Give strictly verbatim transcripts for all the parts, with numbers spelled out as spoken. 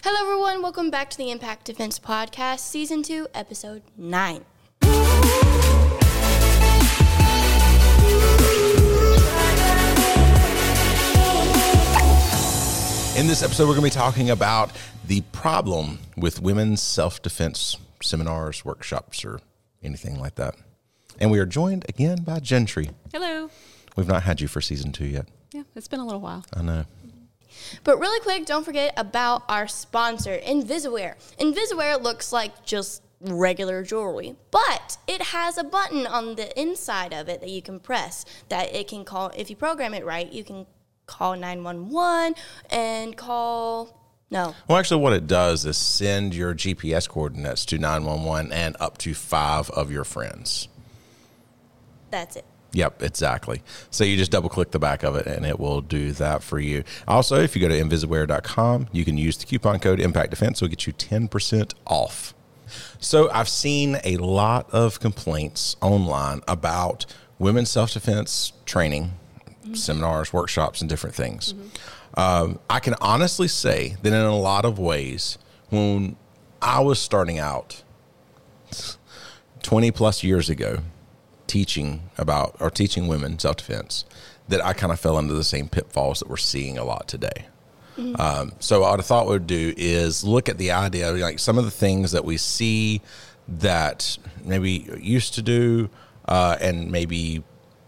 Hello, everyone. Welcome back to the Impact Defense Podcast, Season two, Episode nine. In this episode, we're going to be talking about the problem with women's self-defense seminars, workshops, or anything like that. And we are joined again by Gentry. Hello. We've not had you for Season two yet. Yeah, it's been a little while. I know. But really quick, don't forget about our sponsor, Invisiwear. Invisiwear looks like just regular jewelry, but it has a button on the inside of it that you can press that it can call, if you program it right, you can call nine one one and call, no. Well, actually, what it does is send your G P S coordinates to nine one one and up to five of your friends. That's it. Yep, exactly. So you just double click the back of it and it will do that for you. Also, if you go to invisiwear dot com, you can use the coupon code Impact Defense. It'll get you ten percent off. So I've seen a lot of complaints online about women's self-defense training, mm-hmm. seminars, workshops, and different things. Mm-hmm. Um, I can honestly say that in a lot of ways, when I was starting out twenty plus years ago, teaching about or teaching women self-defense, that I kind of fell into the same pitfalls that we're seeing a lot today. Mm-hmm. Um, so what I thought we'd do is look at the idea of like some of the things that we see that maybe used to do uh, and maybe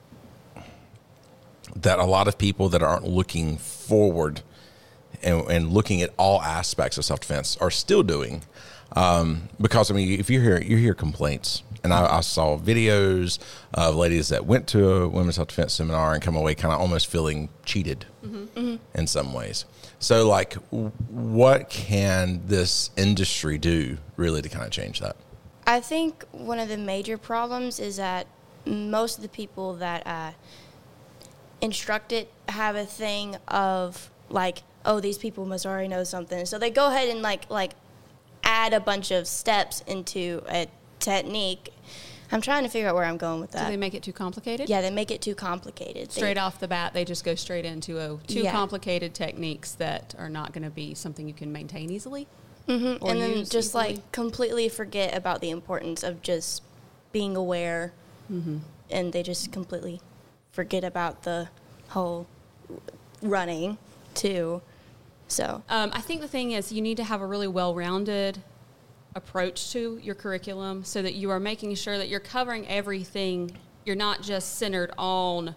that a lot of people that aren't looking forward and, and looking at all aspects of self-defense are still doing. Um, because, I mean, if you hear you hear complaints, and I, I saw videos of ladies that went to a women's self-defense seminar and come away kind of almost feeling cheated mm-hmm. Mm-hmm. in some ways. So, like, what can this industry do really to kind of change that? I think one of the major problems is that most of the people that uh, instruct it have a thing of, like, oh, these people must already know something. So they go ahead and, like, like add a bunch of steps into a technique. I'm trying to figure out where I'm going with that. Do they make it too complicated? Yeah, they make it too complicated. Straight they, off the bat, they just go straight into a, too yeah. complicated techniques that are not going to be something you can maintain easily. Mm-hmm. And then just easily. like completely forget about the importance of just being aware, mm-hmm. and they just completely forget about the whole running too. So um, I think the thing is you need to have a really well-rounded approach to your curriculum so that you are making sure that you're covering everything. You're not just centered on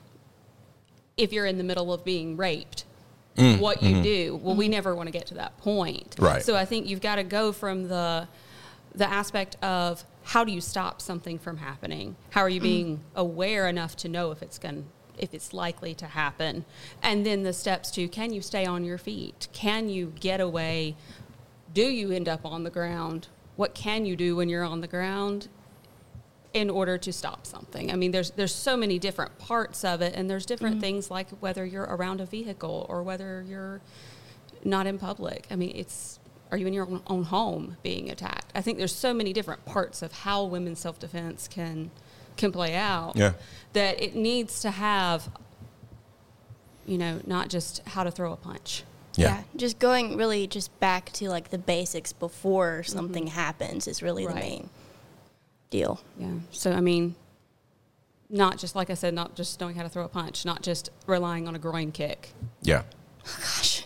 if you're in the middle of being raped, mm, what you mm-hmm. do. Well, mm-hmm. we never want to get to that point. Right. So I think you've got to go from the the aspect of how do you stop something from happening? How are you being mm-hmm. aware enough to know if it's going if it's likely to happen? And then the steps to, can you stay on your feet? Can you get away? Do you end up on the ground? What can you do when you're on the ground in order to stop something? I mean, there's there's so many different parts of it, and there's different mm-hmm. things like whether you're around a vehicle or whether you're not in public. I mean, it's, are you in your own home being attacked? I think there's so many different parts of how women's self-defense can can play out yeah. that it needs to have, you know, not just how to throw a punch. Yeah. yeah, just going really just back to like the basics before something mm-hmm. happens is really right. the main deal. Yeah. So, I mean, not just, like I said, not just knowing how to throw a punch, not just relying on a groin kick. Yeah. Oh, gosh.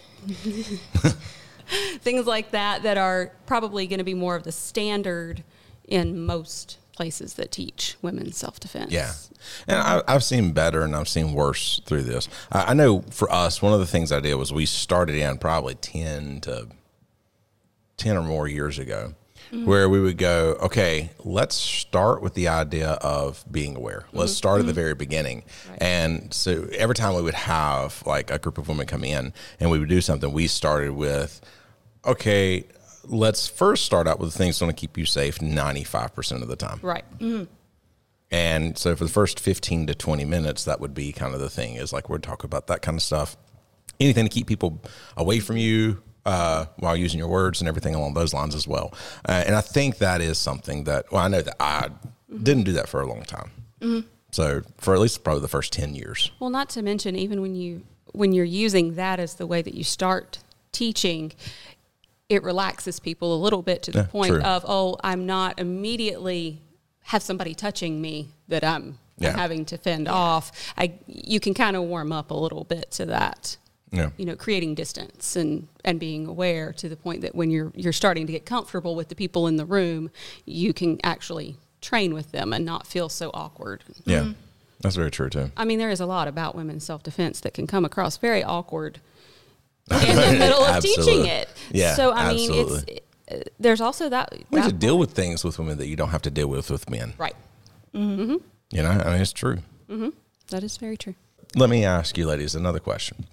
Things like that that are probably going to be more of the standard in most places that teach women's self-defense. Yeah. And I, I've seen better and I've seen worse through this. I, I know for us, one of the things I did was we started in probably ten to ten or more years ago, mm-hmm. where we would go, okay, let's start with the idea of being aware. Mm-hmm. Let's start mm-hmm. at the very beginning. Right. And so every time we would have like a group of women come in and we would do something, we started with, okay, let's first start out with the things that are going to keep you safe ninety-five percent of the time. Right. Mm-hmm. And so for the first fifteen to twenty minutes, that would be kind of the thing is like we'd talk about that kind of stuff. Anything to keep people away from you uh, while using your words and everything along those lines as well. Uh, and I think that is something that, well, I know that I mm-hmm. didn't do that for a long time. Mm-hmm. So for at least probably the first ten years. Well, not to mention even when, you, when you're using that as the way that you start teaching, it relaxes people a little bit to the Yeah, point true. of, oh, I'm not immediately have somebody touching me that I'm, Yeah. I'm having to fend off. I you can kind of warm up a little bit to that. Yeah. You know, creating distance and, and being aware to the point that when you're you're starting to get comfortable with the people in the room, you can actually train with them and not feel so awkward. Yeah. Mm-hmm. That's very true too. I mean, there is a lot about women's self-defense that can come across very awkward in the middle of teaching Absolutely. it. Yeah, So, I mean, absolutely. it's, uh, there's also that. We have that to deal with things with women that you don't have to deal with with men. Right. You know, I mean, it's true. That is very true. Let me ask you, ladies, another question.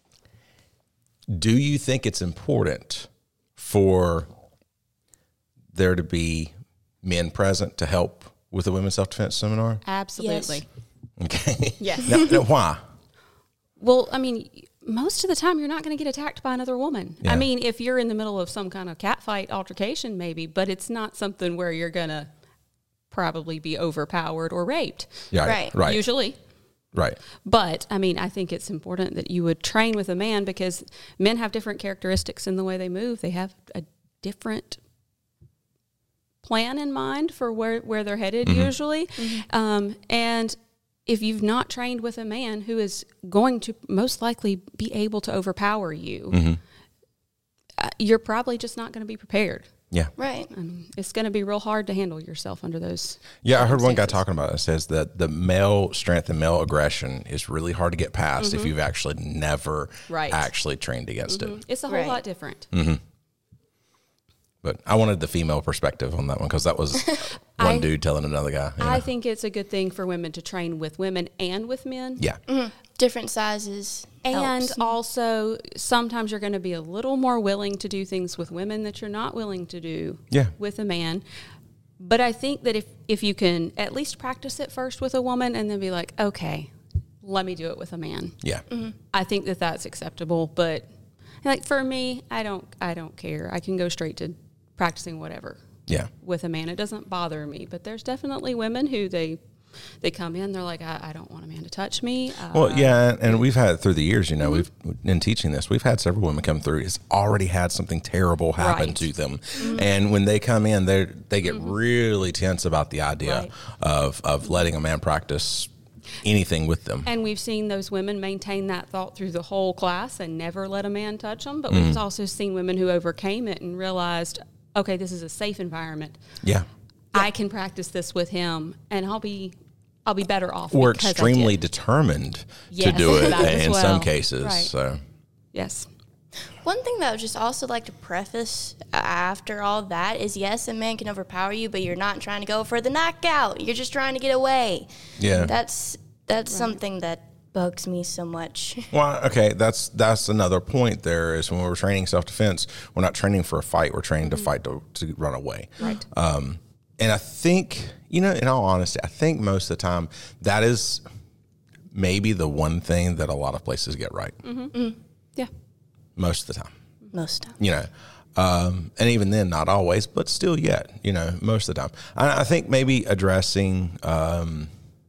Do you think it's important for there to be men present to help with the women's self-defense seminar? Absolutely. Okay. Yes. Now, now, why? Well, I mean, most of the time you're not going to get attacked by another woman. Yeah. I mean, if you're in the middle of some kind of catfight altercation, maybe, but it's not something where you're going to probably be overpowered or raped. Yeah, Right. Right. Usually. Right. But, I mean, I think it's important that you would train with a man because men have different characteristics in the way they move. They have a different plan in mind for where, where they're headed usually. Um, and if you've not trained with a man who is going to most likely be able to overpower you, uh, you're probably just not going to be prepared. Yeah. Right. I mean, it's going to be real hard to handle yourself under those. Yeah, I heard one guy circumstances. talking about it. It says that the male strength and male aggression is really hard to get past if you've actually never Right. actually trained against it. It's a whole Right. lot different. But I wanted the female perspective on that one because that was one I- dude telling another guy. you I know. think it's a good thing for women to train with women and with men. Yeah. Different sizes. And helps. also, sometimes you're going to be a little more willing to do things with women that you're not willing to do Yeah. with a man. But I think that if, if you can at least practice it first with a woman and then be like, okay, let me do it with a man. Yeah. I think that that's acceptable. But like for me, I don't I don't care. I can go straight to practicing whatever Yeah. with a man. It doesn't bother me. But there's definitely women who they they come in, they're like, I, I don't want a man to touch me. Uh, Well, yeah, and we've had through the years, you know, we've in teaching this, we've had several women come through. It's already had something terrible happen Right. to them, and when they come in, they they get really tense about the idea Right. of of letting a man practice anything with them. And we've seen those women maintain that thought through the whole class and never let a man touch them. But we've also seen women who overcame it and realized, okay, this is a safe environment. Yeah, I can practice this with him, and I'll be, I'll be better off. we're because I extremely did. determined to Yes, do it that as in well. some cases. Right. So Yes. One thing that I would just also like to preface after all that is yes, a man can overpower you, but you're not trying to go for the knockout. You're just trying to get away. yeah, That's that's something that bugs me so much. well, okay, that's that's another point. There is when we're training self defense, we're not training for a fight. We're training to fight to, to run away. Right. Um, and I think, you know, in all honesty, I think most of the time that is maybe the one thing that a lot of places get right. Yeah. Most of the time, Most of you know. Um, and even then, not always, but still yet, you know, most of the time. I, I think maybe addressing, um,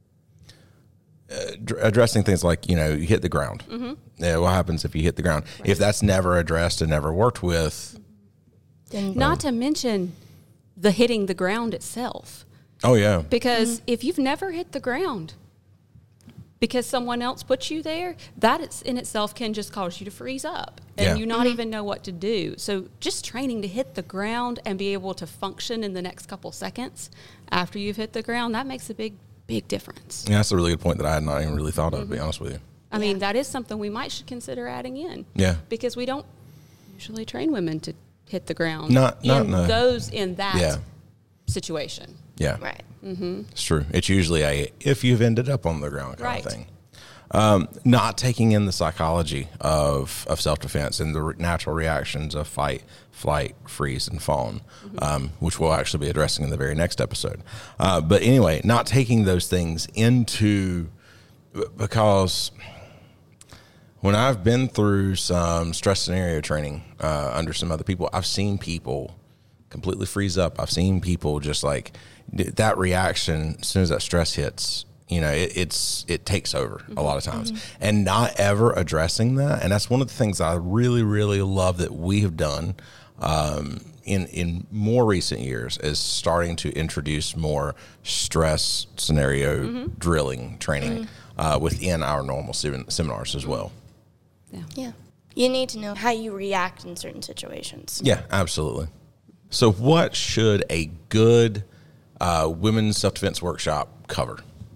ad- addressing things like, you know, you hit the ground. Yeah, what happens if you hit the ground? If that's never addressed and never worked with, then Not to mention the hitting the ground itself. oh yeah, Because if you've never hit the ground because someone else put you there, that is in itself can just cause you to freeze up and Yeah. you not even know what to do. So just training to hit the ground and be able to function in the next couple seconds after you've hit the ground, that makes a big, big difference. yeah, that's a really good point that I had not even really thought of, to be honest with you. I mean, that is something we might should consider adding in. Yeah. Because we don't usually train women to hit the ground Not- not in in a- those in that Yeah. situation. Yeah. right. It's true. It's usually a if you've ended up on the ground kind Right. of thing. Um, not taking in the psychology of, of self defense and the re- natural reactions of fight, flight, freeze, and fawn, um, which we'll actually be addressing in the very next episode. Uh, but anyway, not taking those things into because when I've been through some stress scenario training uh, under some other people, I've seen people completely freeze up. I've seen people just like that reaction as soon as that stress hits, you know, it, it's it takes over mm-hmm. a lot of times, mm-hmm. and not ever addressing that. And that's one of the things I really, really love that we have done um, in in more recent years is starting to introduce more stress scenario mm-hmm. drilling training mm-hmm. uh, within our normal sem- seminars as well. Yeah. Yeah. You need to know how you react in certain situations. Yeah, absolutely. So what should a good uh, women's self-defense workshop cover?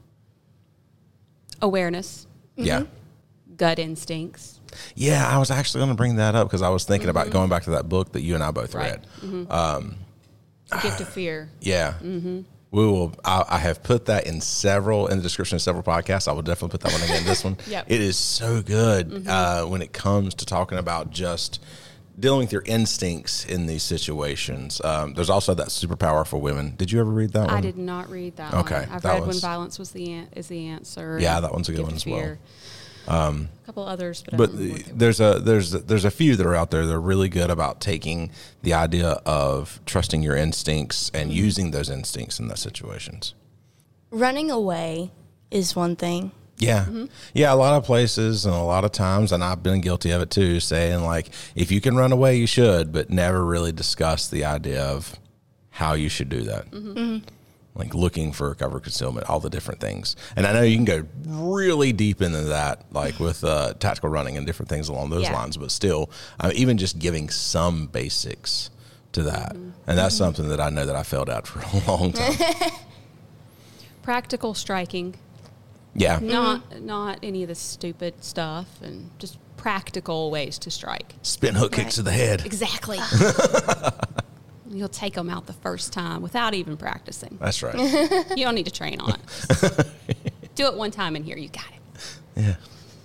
Awareness. Mm-hmm. Yeah. Gut instincts. Yeah, I was actually going to bring that up because I was thinking mm-hmm. about going back to that book that you and I both right. read. Mm-hmm. Um, the Gift of Fear. Yeah. Mm-hmm. We will. I, I have put that in several in the description of several podcasts. I will definitely put that one again. This one. Yep. It is so good mm-hmm. uh, when it comes to talking about just dealing with your instincts in these situations. Um, there's also that Superpower for Women. Did you ever read that one? I did not read that okay, one. I've that read was, When Violence Was the an- is the Answer. Yeah, that one's a good one as well. Um, a couple others, but, but I don't know there's a there's there's a few that are out there that are really good about taking the idea of trusting your instincts and mm-hmm. using those instincts in those situations. Running away is one thing. Yeah. Mm-hmm. Yeah, a lot of places and a lot of times, and I've been guilty of it too, saying like, if you can run away, you should, but never really discuss the idea of how you should do that. Mm-hmm. Mm-hmm. Like looking for cover concealment, all the different things. And I know you can go really deep into that, like with uh, tactical running and different things along those yeah. lines, but still, uh, even just giving some basics to that. Mm-hmm. And that's mm-hmm. something that I know that I failed at for a long time. Practical striking. Yeah. Not mm-hmm. not any of the stupid stuff, and just practical ways to strike. Spin hook right. kicks to the head. Exactly. You'll take them out the first time without even practicing. That's right. You don't need to train on it. Do it one time in here. You got it. Yeah.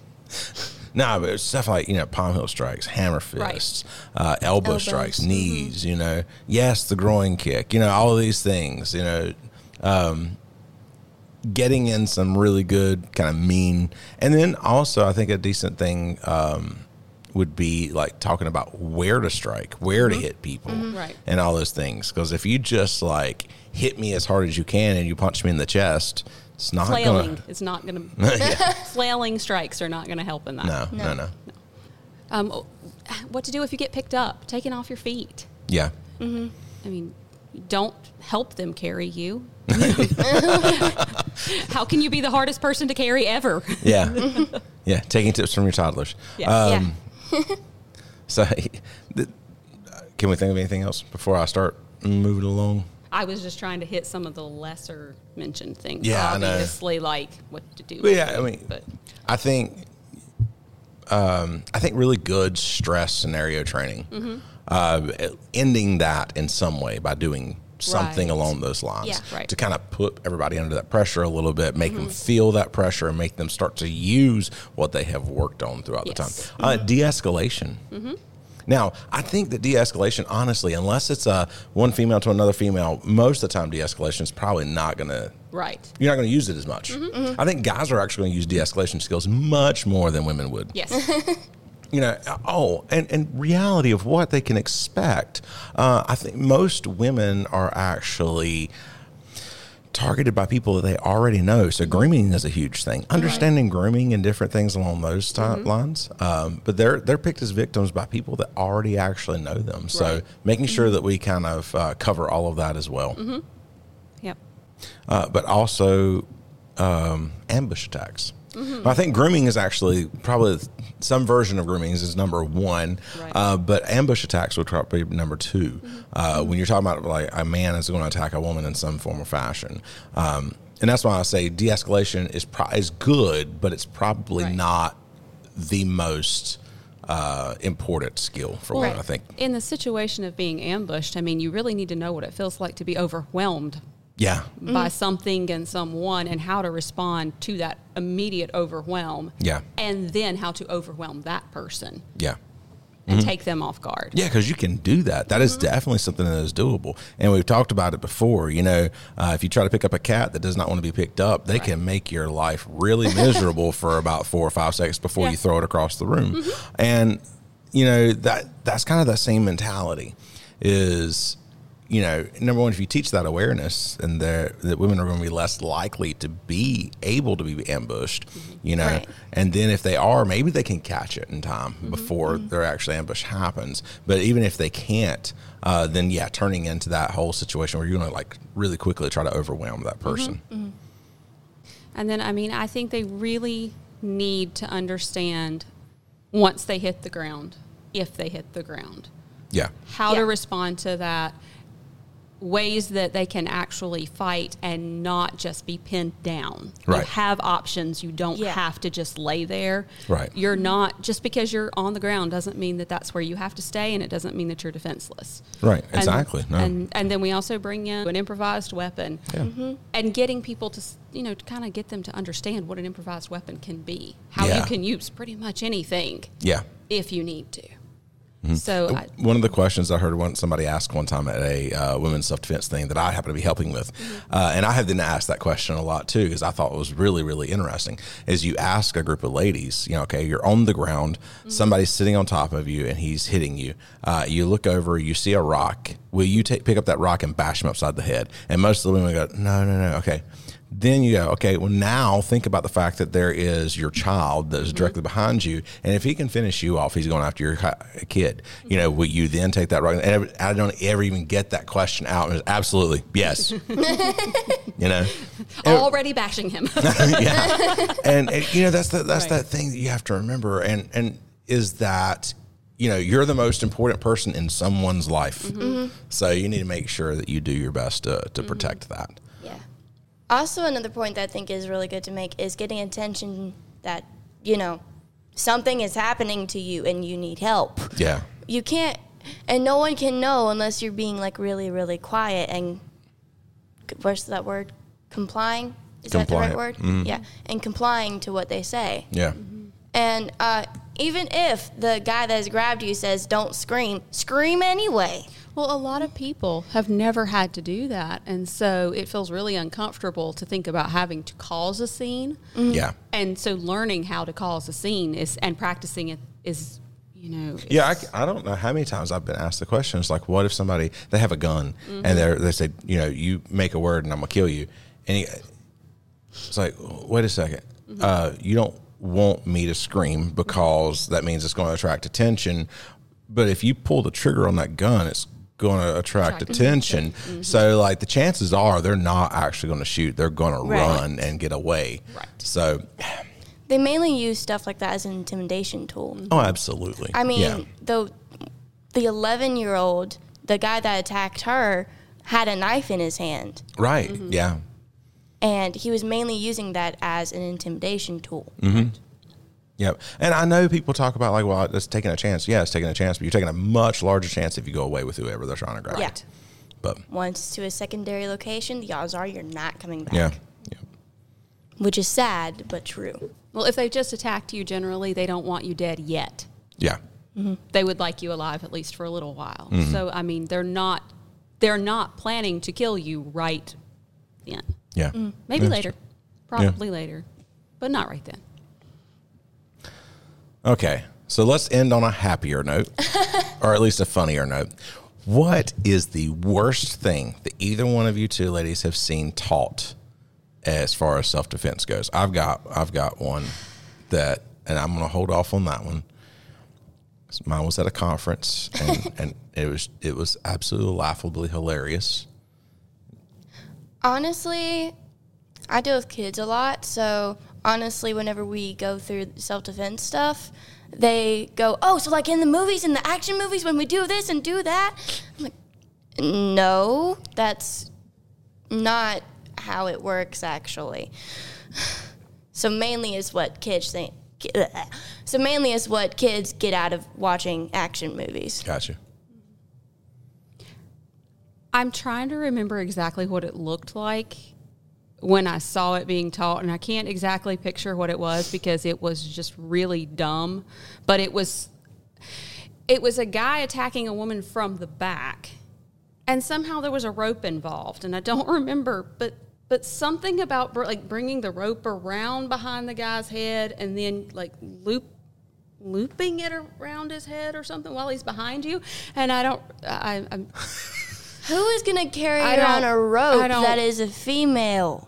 No, but it's stuff like, you know, palm heel strikes, hammer fists, right. uh, elbow Elbows. strikes, knees, mm-hmm. you know. Yes, the groin kick, you know, all of these things, you know. Um, getting in some really good kind of mean. And then also I think a decent thing um, would be like talking about where to strike, where mm-hmm. to hit people mm-hmm. right. and all those things. Because if you just like hit me as hard as you can and you punch me in the chest, it's not going to. Flailing is not going to. Flailing strikes are not going to help in that. No, no, no. no. no. Um, what to do if you get picked up, taken off your feet? Yeah. Mm-hmm. I mean, don't help them carry you. How can you be the hardest person to carry ever? Yeah. Yeah. Taking tips from your toddlers. Yeah. Um, yeah. So, can we think of anything else before I start moving along? I was just trying to hit some of the lesser mentioned things. Yeah, obviously, I know. Like what to do. Well, yeah, I mean, but I think, um, I think really good stress scenario training, mm-hmm. uh, ending that in some way by doing something right. along those lines yeah, right. to kind of put everybody under that pressure a little bit, make mm-hmm. them feel that pressure and make them start to use what they have worked on throughout yes. the time. Mm-hmm. Uh, de-escalation. Mm-hmm. Now, I think that de-escalation, honestly, unless it's a one female to another female, most of the time de-escalation is probably not going to. Right. You're not going to use it as much. Mm-hmm. Mm-hmm. I think guys are actually going to use de-escalation skills much more than women would. Yes. You know, oh, and, and reality of what they can expect. Uh, I think most women are actually targeted by people that they already know. So grooming is a huge thing. Understanding right. grooming and different things along those type mm-hmm. lines. Um, but they're they're picked as victims by people that already actually know them. So right. making sure mm-hmm. that we kind of uh, cover all of that as well. Mm-hmm. Yep. Uh, but also um, ambush attacks. Mm-hmm. I think grooming is actually probably some version of grooming is number one, right. uh, but ambush attacks would probably be number two. Mm-hmm. Uh, mm-hmm. When you're talking about like a man is going to attack a woman in some form or fashion, um, and that's why I say de-escalation is pro- is good, but it's probably right. not the most uh, important skill for well, women. I think in the situation of being ambushed, I mean, you really need to know what it feels like to be overwhelmed. Yeah. By mm-hmm. something and someone, and how to respond to that immediate overwhelm. Yeah. And then how to overwhelm that person. Yeah. And mm-hmm. take them off guard. Yeah, because you can do that. That mm-hmm. is definitely something that is doable. And we've talked about it before. You know, uh, if you try to pick up a cat that does not want to be picked up, they right. can make your life really miserable for about four or five seconds before yeah. you throw it across the room. Mm-hmm. And, you know, that that's kind of the same mentality is... you know, number one, if you teach that awareness, and that women are going to be less likely to be able to be ambushed, mm-hmm. you know, right. and then if they are, maybe they can catch it in time mm-hmm. before mm-hmm. their actual ambush happens. But even if they can't, uh, then yeah, turning into that whole situation where you're going to like really quickly try to overwhelm that person. Mm-hmm. Mm-hmm. And then, I mean, I think they really need to understand once they hit the ground, if they hit the ground. Yeah. How yeah. to respond to that, ways that they can actually fight and not just be pinned down. Right. You have options. You don't yeah. have to just lay there. Right. You're not, just because you're on the ground doesn't mean that that's where you have to stay, and it doesn't mean that you're defenseless. Right, And, exactly. No. And, and then we also bring in an improvised weapon. Yeah. Mm-hmm. And getting people to, you know, to kind of get them to understand what an improvised weapon can be. How Yeah. you can use pretty much anything Yeah. if you need to. Mm-hmm. So I, one of the questions I heard one somebody ask one time at a uh, women's self-defense thing that I happen to be helping with, mm-hmm. uh, and I have been asked that question a lot too, because I thought it was really, really interesting, is you ask a group of ladies, you know, okay, you're on the ground, mm-hmm. somebody's sitting on top of you and he's hitting you. Uh, you look over, you see a rock. Will you take pick up that rock and bash him upside the head? And most of the women go, no, no, no, okay. Then you go, okay, well, now think about the fact that there is your child that is directly mm-hmm. behind you. And if he can finish you off, he's going after your kid. You know, will you then take that rock? And I don't ever even get that question out. And absolutely, yes. You know? Already bashing him. Yeah. And, and, you know, that's the, that's right. that thing that you have to remember. And, and is that, you know, you're the most important person in someone's life. Mm-hmm. So you need to make sure that you do your best to, to mm-hmm. protect that. Yeah. Also, another point that I think is really good to make is getting attention that, you know, something is happening to you and you need help. Yeah. You can't, and no one can know unless you're being, like, really, really quiet and, what's that word? Complying? Is Compliant. that the right word? Mm-hmm. Yeah. And complying to what they say. Yeah. Mm-hmm. And uh, even if the guy that has grabbed you says, don't scream, scream anyway. Well, a lot of people have never had to do that, and so it feels really uncomfortable to think about having to cause a scene. Mm-hmm. Yeah. And so learning how to cause a scene is and practicing it is, you know. Yeah, I, I don't know how many times I've been asked the question. It's like, what if somebody, they have a gun, mm-hmm. and they they say, you know, you make a word and I'm going to kill you. And he, it's like, wait a second. Mm-hmm. Uh, you don't want me to scream because that means it's going to attract attention. But if you pull the trigger on that gun, it's going to attract, attract attention. Mm-hmm. So, like, the chances are they're not actually going to shoot. They're going to right. run and get away. Right. So they mainly use stuff like that as an intimidation tool. Oh, absolutely. I mean, yeah. the the eleven-year-old, the guy that attacked her, had a knife in his hand. Right. Mm-hmm. Yeah. And he was mainly using that as an intimidation tool. Mm-hmm. Yep. And I know people talk about, like, well, it's taking a chance. Yeah, it's taking a chance, but you're taking a much larger chance if you go away with whoever they're trying to grab. Yeah. But once to a secondary location, the odds are you're not coming back. Yeah. Yep. Which is sad, but true. Well, if they just attacked you, generally, they don't want you dead yet. Yeah. Mm-hmm. They would like you alive at least for a little while. Mm-hmm. So, I mean, they're not they're not planning to kill you right then. Yeah. Mm-hmm. Maybe That's later. true. Probably yeah. later. But not right then. Okay, so let's end on a happier note, or at least a funnier note. What is the worst thing that either one of you two ladies have seen taught as far as self-defense goes? I've got, I've got one that, and I'm going to hold off on that one. Mine was at a conference, and, and it was, it was absolutely laughably hilarious. Honestly, I deal with kids a lot, so honestly, whenever we go through self-defense stuff, they go, oh, so like in the movies, in the action movies, when we do this and do that? I'm like, no, that's not how it works, actually. So mainly is what kids think. So mainly is what kids get out of watching action movies. Gotcha. I'm trying to remember exactly what it looked like when I saw it being taught, and I can't exactly picture what it was because it was just really dumb, but it was it was a guy attacking a woman from the back, and somehow there was a rope involved, and I don't remember, but but something about like bringing the rope around behind the guy's head and then like loop looping it around his head or something while he's behind you, and I don't I I'm Who is going to carry I around don't- a rope I don't- that is a female?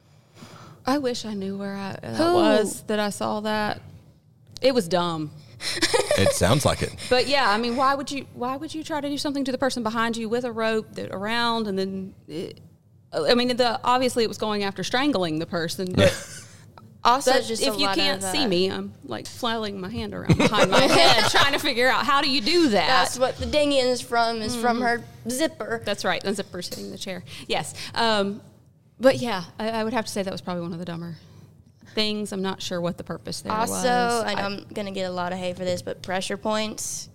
I wish I knew where I that Who? was that I saw that. It was dumb. It sounds like it. But yeah, I mean, why would you? Why would you try to do something to the person behind you with a rope that around and then? It, I mean, the obviously it was going after strangling the person, but Also, that- just a if you lot can't of, uh, see me, I'm like flailing my hand around behind my head, trying to figure out how do you do that. That's what the dinghy is from, is Mm-hmm. from her zipper. That's right. The zipper sitting in the chair. Yes. Um, but yeah, I, I would have to say that was probably one of the dumber things. I'm not sure what the purpose there Also, was. I know I'm going to get a lot of hate for this, but pressure points,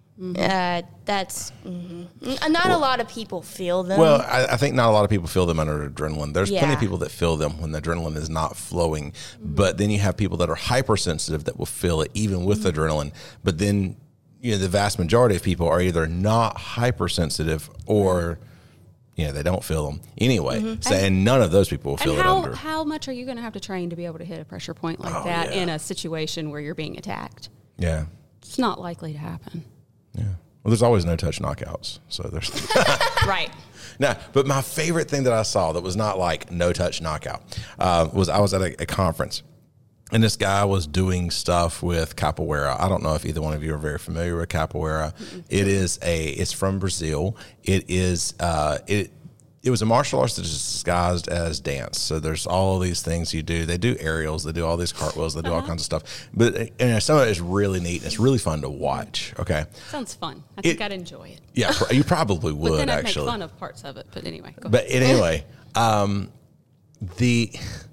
uh, that's, mhm. N- not a lot of people feel them. Well, I, I think not a lot of people feel them under adrenaline. There's plenty Yeah. of people that feel them when the adrenaline is not flowing, but then you have people that are hypersensitive that will feel it even with adrenaline. But then, you know, the vast majority of people are either not hypersensitive or, you know, they don't feel them anyway. So, and none of those people will feel and it how, under. how much are you going to have to train to be able to hit a pressure point like Oh, that yeah. in a situation where you're being attacked? Yeah. It's not likely to happen. Yeah. Well, there's always no touch knockouts. So there's. Right. No, but my favorite thing that I saw that was not like no touch knockout uh, was I was at a, a conference, and this guy was doing stuff with capoeira. I don't know if either one of you are very familiar with capoeira. Mm-hmm. It is a it's from Brazil. It is uh, it. It was a martial arts that is disguised as dance. So there's all these things you do. They do aerials. They do all these cartwheels. They do Uh-huh. all kinds of stuff. But uh, you know, some of it is really neat. And it's really fun to watch. Okay. Sounds fun. I think It- I'd enjoy it. Yeah, pr- you probably But would then I'd actually. make fun of parts of it. But anyway, go But ahead. anyway, um, the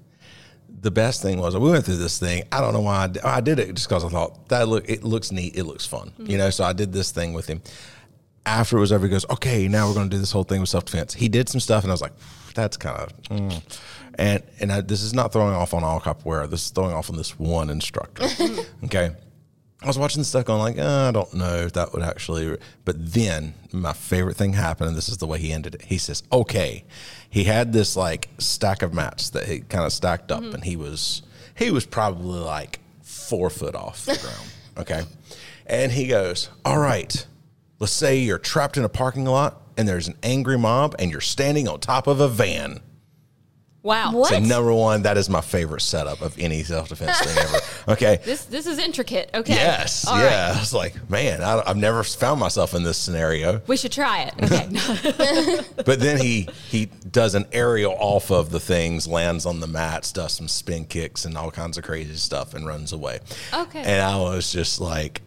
the best thing was we went through this thing. I don't know why I did, I did it just because I thought that look it looks neat, it looks fun, Mm-hmm. you know. So I did this thing with him. After it was over, he goes, "Okay, now we're going to do this whole thing with self defense." He did some stuff, and I was like, "That's kind of," mm. and and I, this is not throwing off on all capoeira. This is throwing off on this one instructor. Okay. I was watching this stuff going like, uh, I don't know if that would actually, but then my favorite thing happened, and this is the way he ended it. He says, okay, he had this like stack of mats that he kind of stacked up, and he was, he was probably like four foot off the ground. Okay. And he goes, all right, let's say you're trapped in a parking lot and there's an angry mob and you're standing on top of a van. Wow. What? So number one, that is my favorite setup of any self-defense thing ever. Okay. This this is intricate. Okay. Yes, All yeah. right. I was like, man, I, I've never found myself in this scenario. We should try it. Okay. But then he he does an aerial off of the things, lands on the mats, does some spin kicks and all kinds of crazy stuff, and runs away. Okay. And I was just like,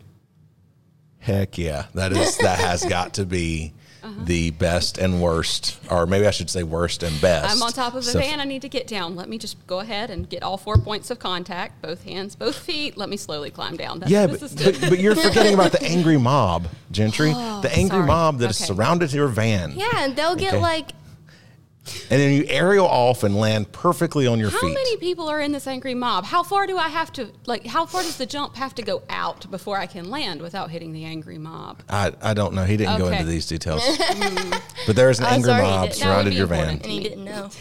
heck yeah, that is that has got to be Uh-huh. the best and worst, or maybe I should say worst and best. I'm on top of a So- van. I need to get down. Let me just go ahead and get all four points of contact, both hands, both feet. Let me slowly climb down. That's, Yeah, this but, is good. but, but you're forgetting about the angry mob, Gentry. the angry sorry. mob that has Okay. surrounded your van. yeah, and they'll get Okay. like, And then you aerial off and land perfectly on your How feet. many people are in this angry mob? How far do I have to, like, how far does the jump have to go out before I can land without hitting the angry mob? I, I don't know. He didn't go Okay. into these details. But there is an I'm angry sorry he mob didn't. That surrounded would be your van. important. and he didn't know.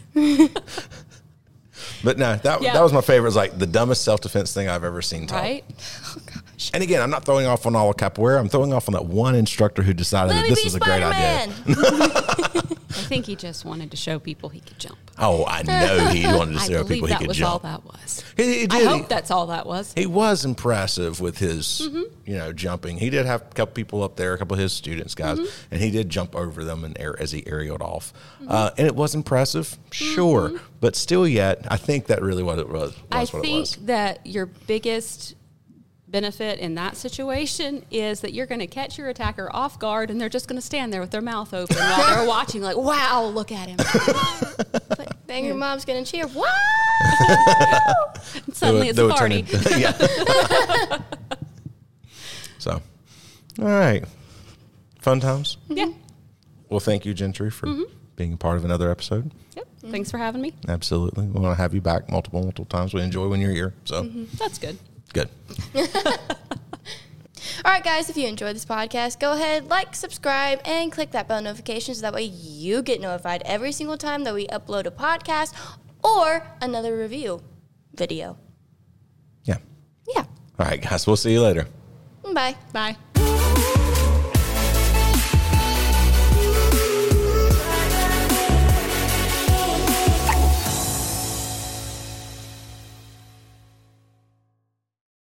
But no, that Yeah. that was my favorite. It was like the dumbest self defense thing I've ever seen taught. Right? And again, I'm not throwing off on all of capoeira. I'm throwing off on that one instructor who decided Let that me this be was a great idea. Spider-Man. I think he just wanted to show people he could jump. Oh, I know he wanted to I show believe people he that could was jump. all that was. He, he I did. hope he, that's all that was. he was impressive with his, Mm-hmm. you know, jumping. He did have a couple people up there, a couple of his students, guys, Mm-hmm. and he did jump over them and air as he aerialed off. Uh, and it was impressive, sure, but still, yet I think that really what it was. was Mm-hmm. I what it think was. that your biggest benefit in that situation is that you're going to catch your attacker off guard and they're just going to stand there with their mouth open while they're watching like, wow, look at him. But the angry mom's gonna cheer. What? And suddenly They would- it's they a would turn party. into- yeah. So, all right, fun times. Yeah. Well, thank you, Gentry, for Mm-hmm. being a part of another episode. Yep. Thanks for having me. Absolutely, we want to have you back multiple, multiple times. We enjoy when you're here. So That's good. good. All right, guys, if you enjoyed this podcast, go ahead, like, subscribe, and click that bell notification so that way you get notified every single time that we upload a podcast or another review video. Yeah. Yeah. All right, guys. We'll see you later. Bye. Bye.